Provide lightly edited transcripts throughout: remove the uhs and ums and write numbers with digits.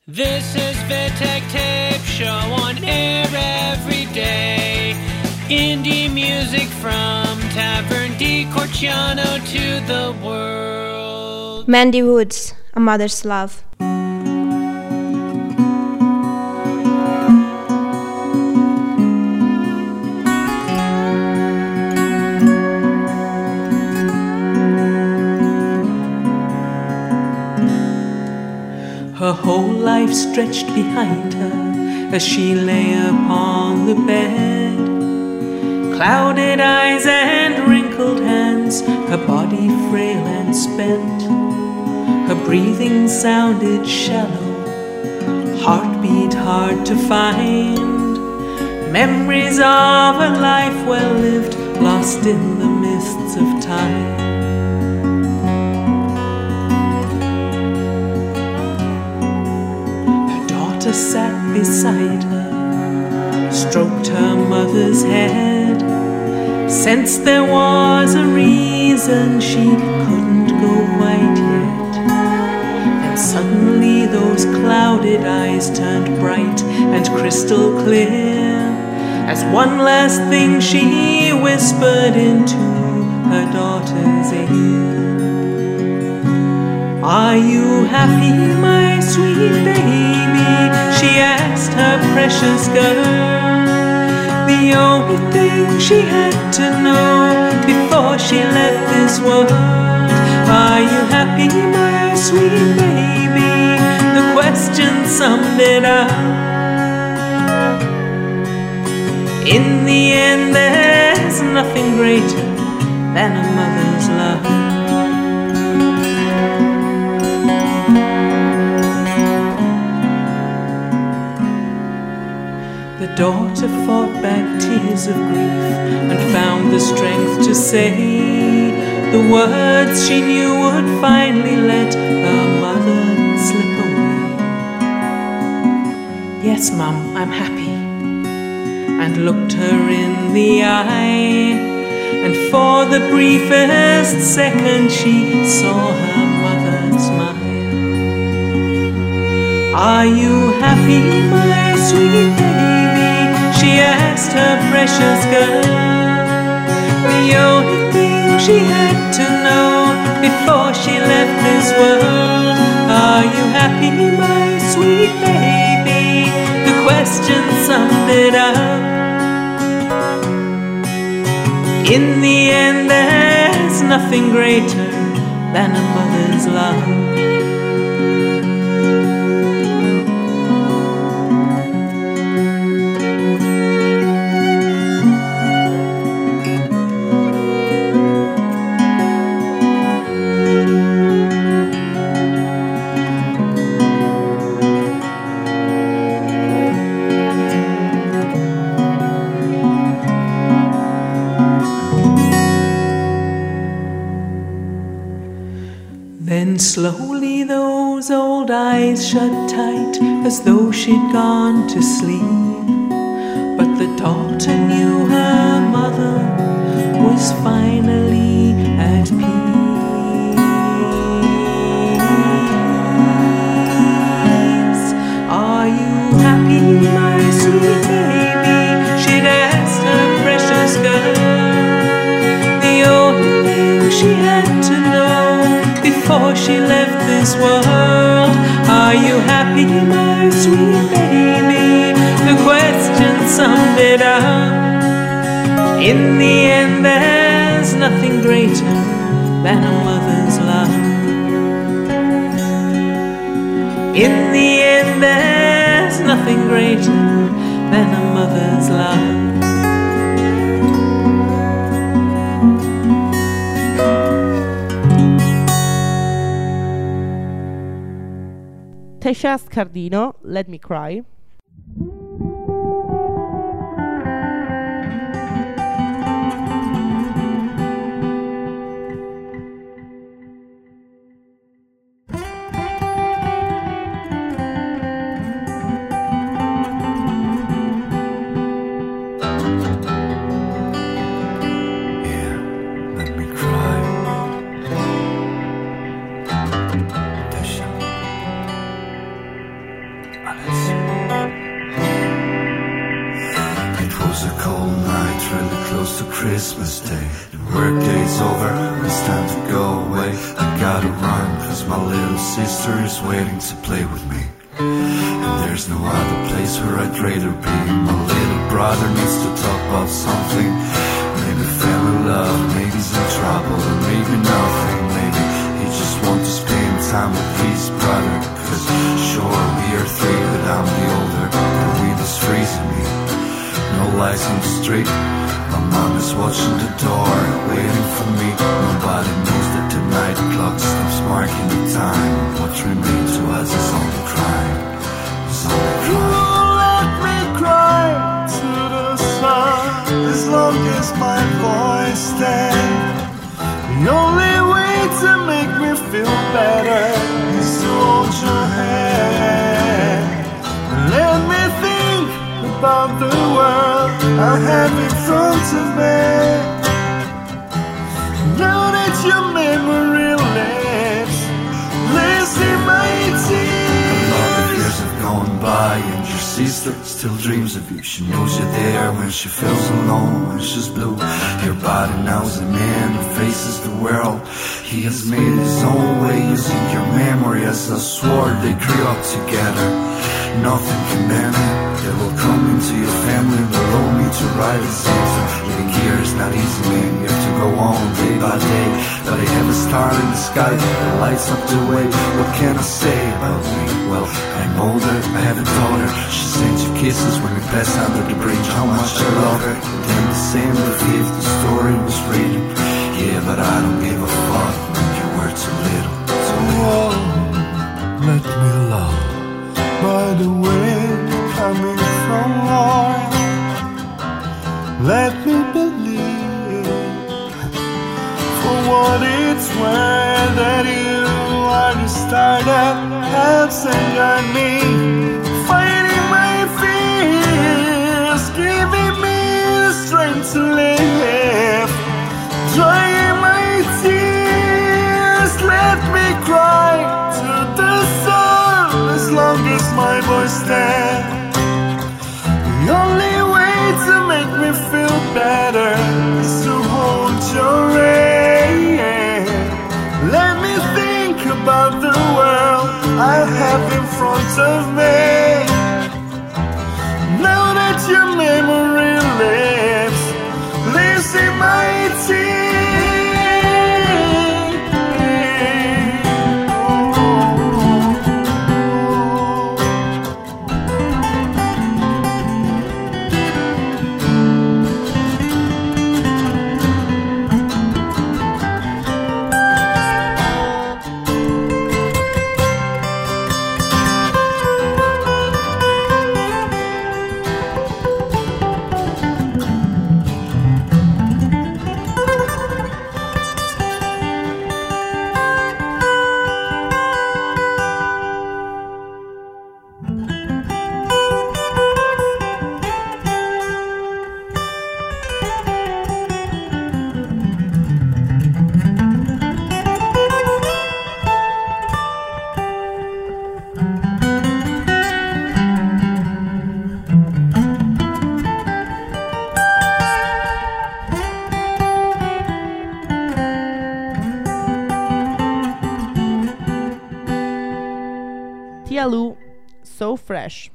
This is Vitek Tape Show on air every day. Indie music from Tavern di Corciano to the world. Mandy Woods, A Mother's Love. Her whole life stretched behind her as she lay upon the bed. Clouded eyes and wrinkled hands, her body frail and spent. Her breathing sounded shallow, heartbeat hard to find. Memories of a life well lived, lost in the mists of time. Sat beside her, stroked her mother's head, sensed there was a reason she couldn't go quite yet. And suddenly those clouded eyes turned bright and crystal clear, as one last thing she whispered into her daughter's ear. Are you happy, my sweet baby? She asked her precious girl. The only thing she had to know before she left this world. Are you happy, my sweet baby? The question summed it up. In the end, there's nothing greater than a mother's love. The daughter fought back tears of grief and found the strength to say the words she knew would finally let her mother slip away. Yes, Mum, I'm happy. And looked her in the eye, and for the briefest second she saw her mother smile. Are you happy, my sweet baby? She asked her precious girl. The only thing she had to know before she left this world. Are you happy, my sweet baby? The question summed it up. In the end, there's nothing greater than a mother's love. Then slowly those old eyes shut tight as though she'd gone to sleep. But the daughter knew her mother was finally at peace. Are you happy, my sweet baby? She'd asked her precious girl. The only thing she had to know before she left this world. Are you happy, my sweet baby? The question summed it up. In the end, there's nothing greater than a mother's love. In the end, there's nothing greater than a mother's love. Tesha Scardino, Let Me Cry. It was a cold night, really close to Christmas Day. The workday's over, it's time to go away. I gotta run, cause my little sister is waiting to play with me. And there's no other place where I'd rather be. My little brother needs to talk about something. Maybe family love, maybe he's in trouble, or maybe nothing. Maybe he just wants to spend time with his brother. Cause sure, we are three, but I'm the older. The wind is freezing me. No lights on the street. My mom is watching the door, waiting for me. Nobody knows that the night clock stops marking the time. What remains to us is only crying. It's only crying. Let me cry to the sun as long as my voice stands. The only way to make me feel better is to hold your hand. Let me think about the world I have in front of me. Now that your memory lives, listen my tears. A lot of years have gone by and your sister still dreams of you. She knows you're there when she feels alone, when she's blue. Your body now is a man who faces the world. He has made his own way using your memory as a sword. They grew up together. Nothing can bend it. They will come into your family and allow me to write his answer. Living here is not easy, man. You have to go on day by day. But I have a star in the sky that lights up the way. What can I say about me? Well, I'm older, I have a daughter. She sends you kisses when we pass under the bridge. How much I love her. Then December 5th, the story was written. Yeah, but I don't give a fuck when you were too little. Too little. Let me love by the wind coming from north. Let me believe for what it's worth that you are the star that helps and guide me, fighting my fears, giving me the strength to live, drying my tears. Let me cry to the sun as long as my voice stands. The only way to make me feel better is to hold your hand. Let me think about the world I have in front of me. Now that your memory lives in my tears. Tia Lu, So Fresh.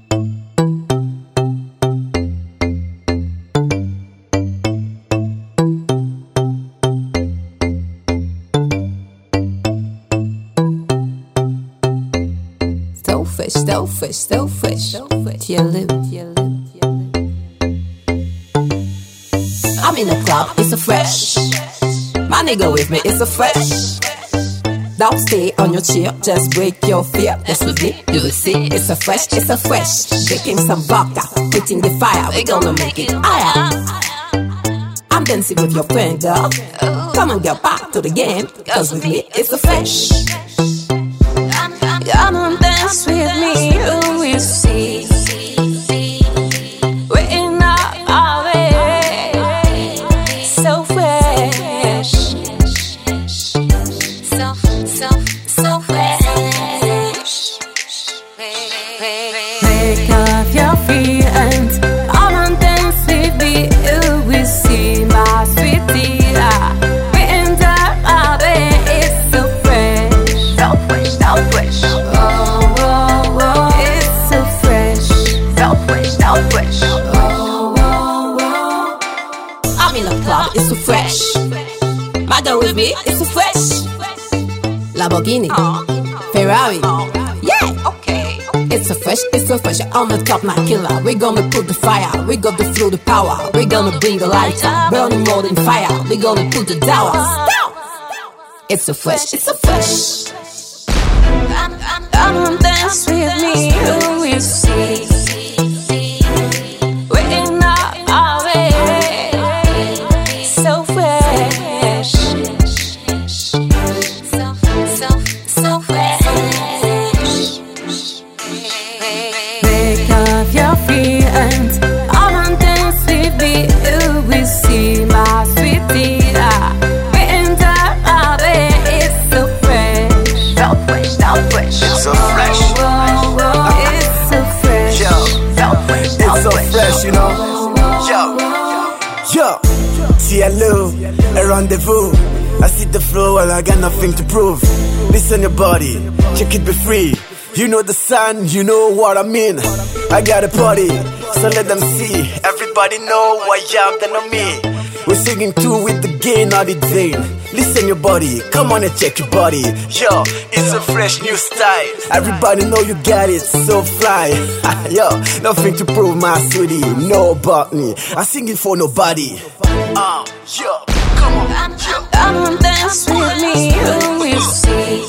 So fresh, Tia Lu. I'm in the club, it's a fresh. My nigga with me, it's a fresh. Don't stay on your chair, just break your fear. That's with me, you will see. It's a fresh. Drinking some vodka, hitting the fire, we gonna make it higher. I'm dancing with your friend, girl. Come and get back to the game, cause with me, it's a fresh. Come on, dance with me, you will see. We're not always so fresh. So fresh. Wake up your feet and come and dance with me. You will see my sweetie. Winter, my baby, it's so fresh. So fresh, so fresh. Oh, oh, oh, it's so fresh. So fresh, so fresh. Oh, oh, oh. I'm in a club, it's so fresh. My girl with me, it's so fresh. Lamborghini, Ferrari, yeah, okay. It's so fresh, on the top, my killer. We're gonna put the fire, we got the flow, the power. We're gonna bring the lighter, burning more than fire. We're gonna put the towers down. It's so fresh, it's so fresh. Come on, dance with me, you will see. We're not away, so fresh. So fresh. Wake up your feet and come and dance with me. You will see my sweetie. Winter, my baby, it's so fresh. So fresh, so fresh. It's so fresh. Oh, oh, oh, it's so fresh. Yo, it's so fresh, you know. Yo, see hello, a rendezvous. I see the flow and I got nothing to prove. Listen your body, check it be free. You know the sign, you know what I mean. I got a party, so let them see. Everybody know why I'm than on me. We're singing too with the gain or the drain. Listen your body, come on and check your body. Yo, it's a fresh new style. Everybody know you got it, so fly. Yo, nothing to prove, my sweetie. No about me, I sing it for nobody. Yo, come on, yo. Come on, dance with me, you will see.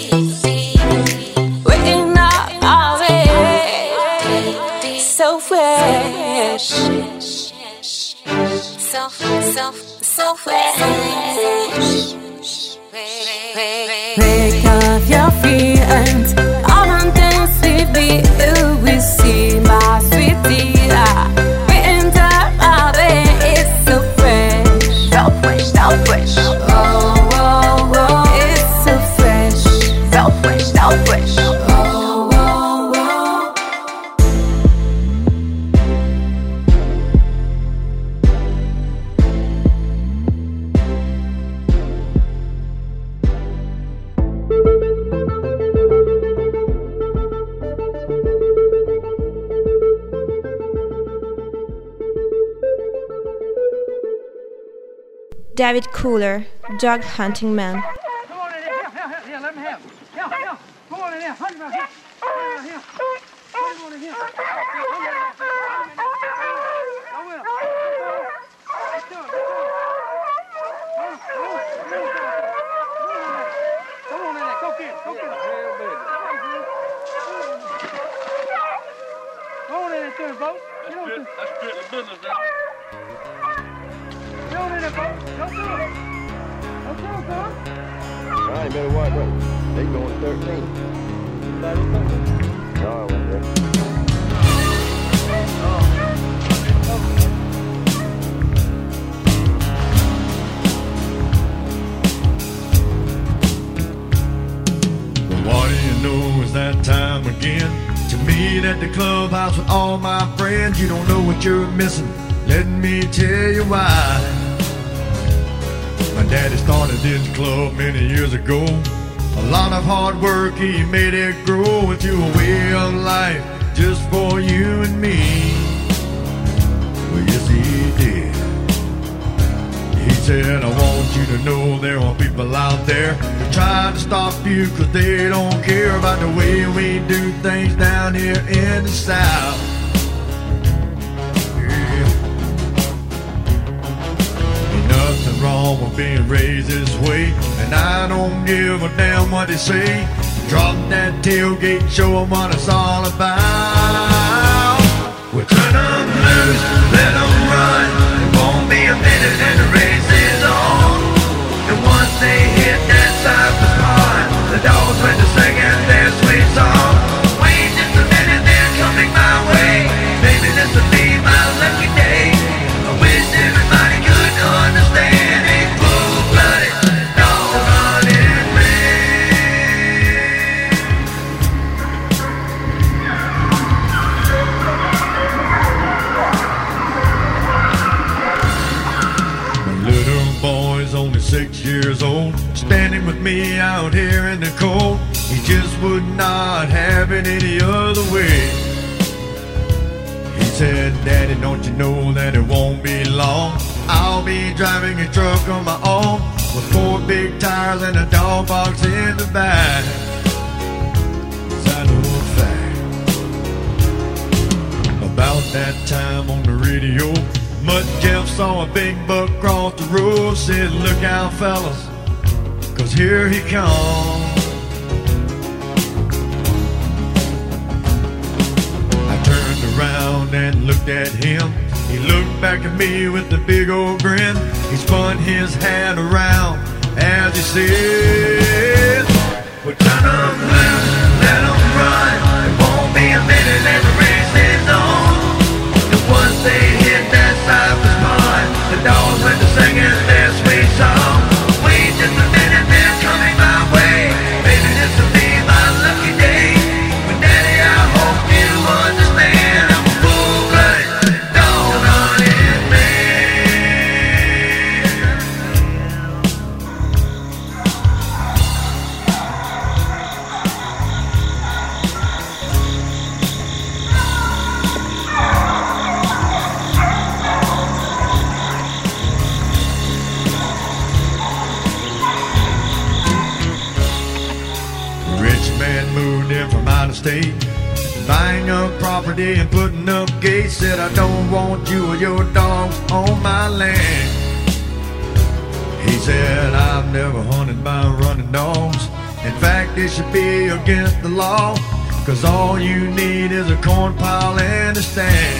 We're not away, so fresh. So fresh. Wake up your feet and come and dance with me. You will see my sweetie. Winter, my baby, it's so fresh. So fresh, so fresh. Oh, oh, oh, it's so fresh. So fresh, so fresh. Oh, oh, oh. David Cooler, Dog Hunting Man. Come on in here. Here, let him have. Here. Come on in here. Hunt him out here. Here. Put him on in here. I will. Let's do it. Come on in there. Go get him. Go on in there, too, folks. That's strictly business now. Get on in there, folks. Don't do it. Don't do it, son. All right, better watch out. They going 13. No, I went there. But what do you know, it's that time again to meet at the clubhouse with all my friends. You don't know what you're missing, let me tell you why. My daddy started this club many years ago. A lot of hard work, he made it grow into a way of life just for you and me. Well, yes, he did. He said, I want you to know there are people out there that try to stop you cause they don't care about the way we do things down here in the South. Nothing wrong with being raised this way, and I don't give a damn what they say. Drop that tailgate, show them what it's all about. We'll turn them loose, let them run. It won't be a minute and the race is on. And once they hit that surface pond, the dogs went to singing their sweet song. Wait just a minute, they're coming my way. Maybe this will be my lucky day. I wish everybody could understand a full-blooded dog-hunting man. years old, standing with me out here in the cold. He just would not have it any other way. He said, Daddy, don't you know that it won't be long? I'll be driving a truck on my own, with 4 big tires and a dog box in the back. I know a fact. About that time on the radio, Mutt Jeff saw a big buck cross the road. Said, look out, fellas, 'cause here he comes. I turned around and looked at him. He looked back at me with a big old grin. He spun his hat around as he said, well, turn them loose, let them run. It won't be a minute and the race is on. And once they hit that cypress pond, the dogs went to singing their sweet song. Wait just a minute, they're coming my way. Maybe this will be my lucky day. But Daddy, I hope you understand, I'm a full-blooded dog-hunting state, buying up property and putting up gates. Said, I don't want you or your dogs on my land. He said, I've never hunted by running dogs. In fact, it should be against the law, 'cause all you need is a corn pile and a stand.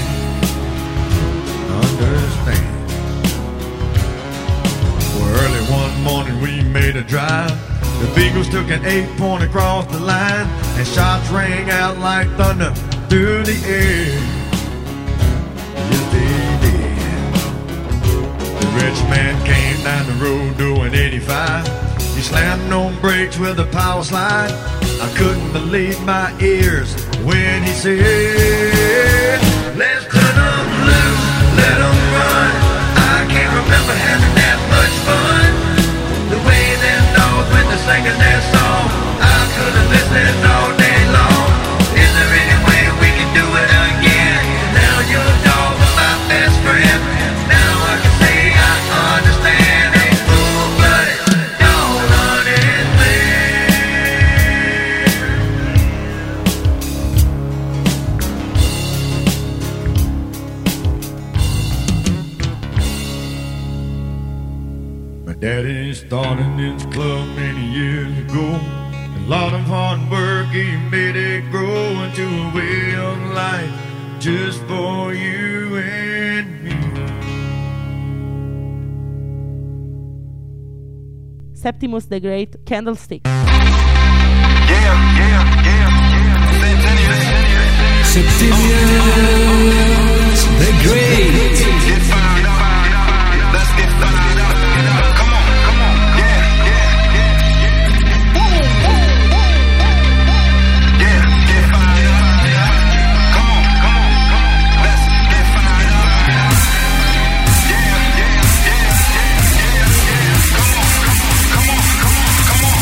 Understand. Well, early one morning we made a drive. The Beagles took an 8-point across the line, and shots rang out like thunder through the air. Yes, they did. The rich man came down the road doing 85. He slammed on brakes with a power slide. I couldn't believe my ears when he said, let's turn them loose, let them run. I can't remember having that much fun. The way them dogs went to singing their song, I could have listened all day long. Is there any way we can do it again? Now your dog is my best friend. Now I can say I understand. A full-blooded dog-hunting man. My daddy started this club many years ago. A lot of hard work, he made it grow into a way of life just for you and me. Septimus the Great, Candlestick. Septimius the Great. Get fired up. Let's get fired up. Come on. Yeah. Yeah, get fired up. Come on. Let's get fired up. Yeah. Come on.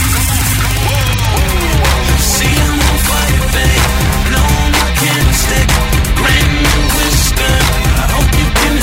Whoa. See, I'm on fire, babe. Blow my candlestick. Grand whisper. I hope you can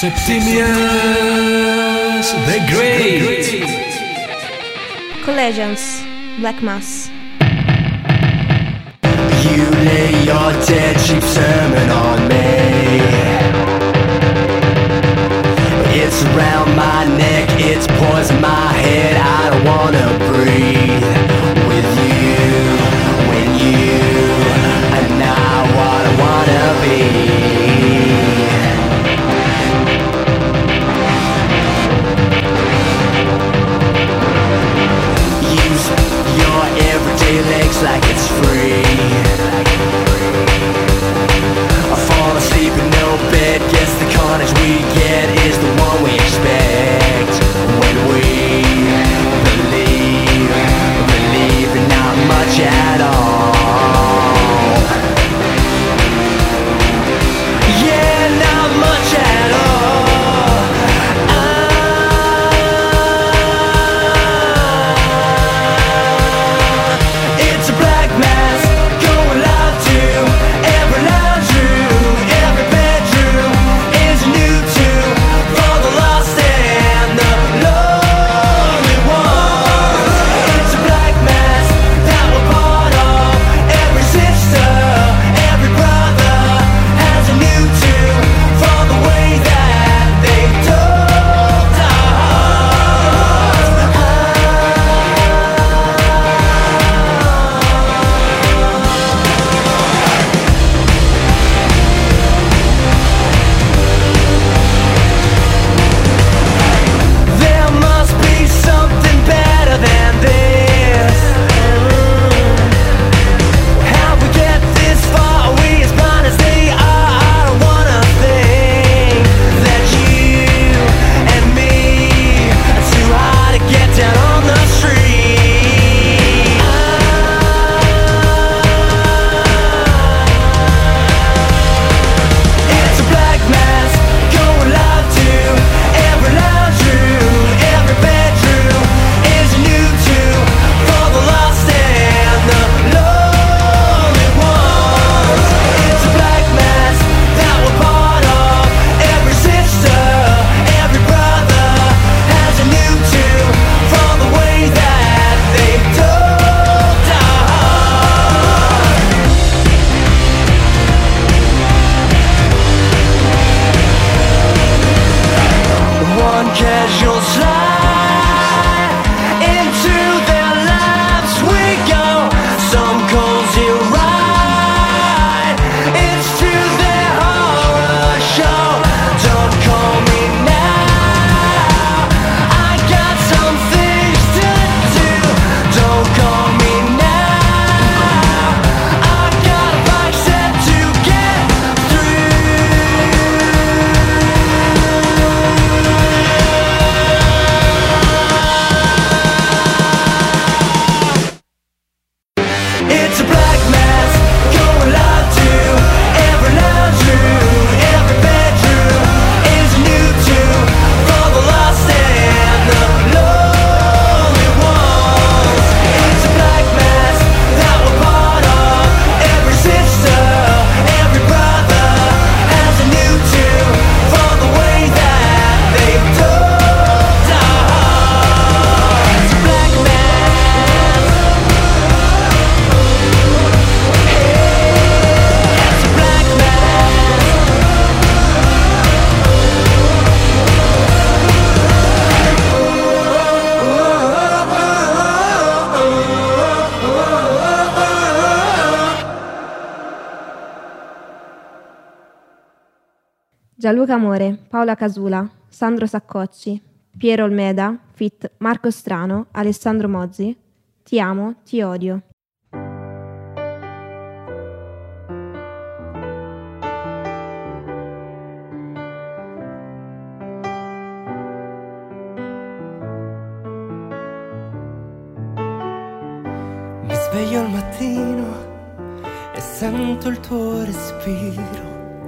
Septimius the Great. Collegians, Black Mass. You lay your dead cheap sermon on me. It's around my neck, it's poison my head. I don't wanna breathe with you, when you are not what I wanna be. Use your everyday legs like it's free. I fall asleep in no bed. Guess the carnage we get is the one we expect. When we believe in not much at all. Yeah, not much at all. It's a black mass, going live to every lounge room, every bedroom is a new tune for the lost and the lonely ones. It's a black mass that we're part of. Every sister, every brother has a new tune for the way that they told us. There must be something better than this. How we get this far? Are we as blind as they are? I don't wanna think that you and me are too high to get down on the street. It's a black mass, going live to every lounge room, every bedroom is a new tune for the lost and the lonely ones. It's a black mass that we're part of. Every sister, every brother has a new tune for the way that they told us. One casual slide into their lives we go. Some calls it right. It's to their horror show. Don't call me now. I got some things to do. Don't call me now. I got a bike set to get It's a black mass, going live to every lounge room, every bedroom is a new tune for the lost and the lonely ones. It's a black mass that we're part of. Every sister, every brother has a new tune for the way that they told us. It's a black mass. Gianluca Amore, Paola Casula, Sandro Saccocci, Piero Olmeda, feat. Marco Strano, Alessandro Mozzi. Ti amo, ti odio. Mi sveglio al mattino e sento il tuo respiro.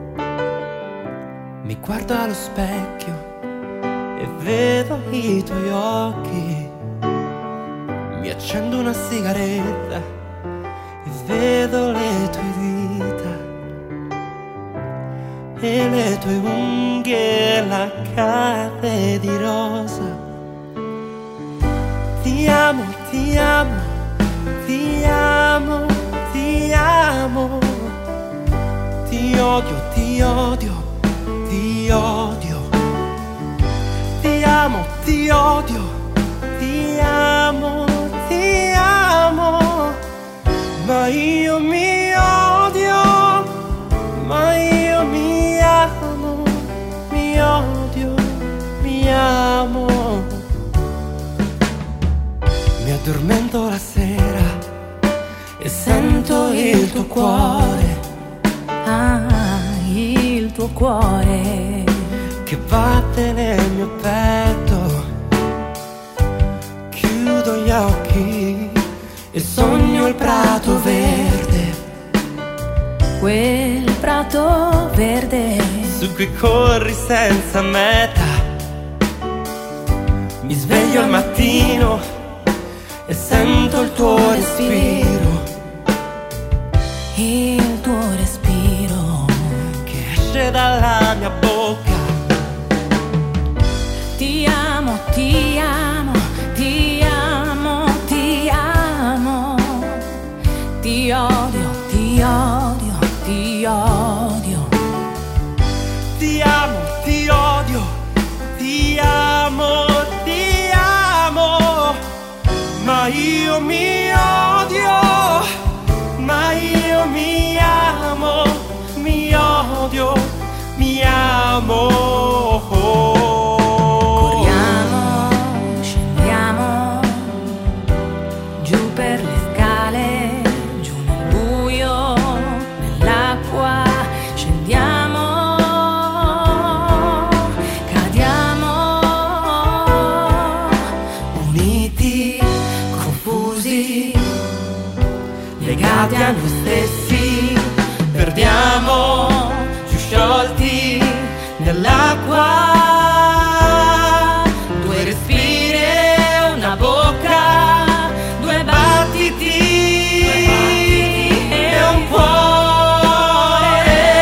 Mi guardo allo specchio e vedo i tuoi occhi. Mi accendo una sigaretta e vedo le tue dita. e le tue unghie laccate di rosa. Ti amo, ti amo, ti amo, ti amo. Ti odio, ti odio, ti odio. Ti amo, ti odio, ti amo, ti amo. Ma io mi odio, ma io mi amo, mi odio, mi amo. Mi addormento la sera e sento il tuo cuore. Ah, il tuo cuore che batte nel mio petto. Chiudo gli occhi e sogno il prato verde. Quel prato verde su cui corri senza meta. Mi sveglio al mattino e sento il tuo respiro. Il tuo respiro che esce dalla mia bocca. Ti amo, ti amo, ti amo, ti amo. Ti odio, ti odio, ti odio. Ti amo, ti odio, ti amo, ti amo. Ma io mi odio, ma io mi amo, mi odio, mi amo. Corriamo, scendiamo giù per le scale, giù nel buio, nell'acqua. Scendiamo, cadiamo, uniti, confusi, legati a noi stessi. Perdiamo, più sciolti nell'acqua. Due respiri e una bocca, due battiti e un cuore.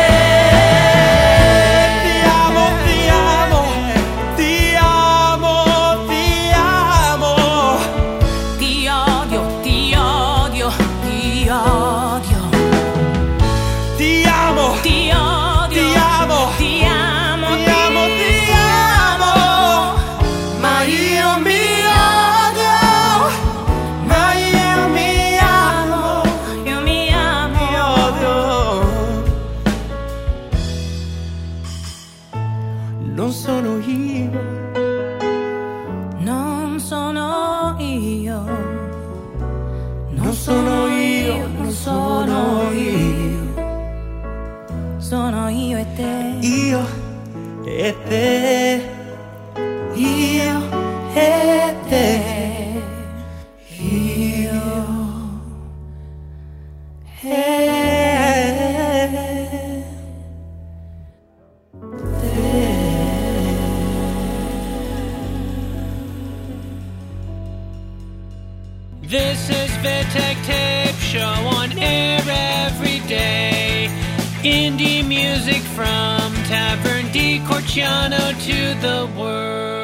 Ti amo, ti amo, ti amo, ti amo. ti odio, ti odio, ti odio. Ti amo, Ti odio, ti amo, ti amo, ti amo, ti amo. Ma io mi odio, ma io mi amo, io mi amo. mi odio. Non sono io, Non sono io, non sono io, non sono io. sono io e te. Io e te, io e te, io This is Vitek Tape Show on air every day. Indie music from Tavern di Corciano to the world.